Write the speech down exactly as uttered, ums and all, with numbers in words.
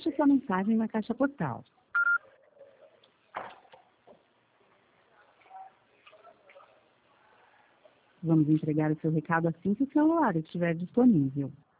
Deixe sua mensagem na caixa postal. Vamos entregar o seu recado assim que o celular estiver disponível.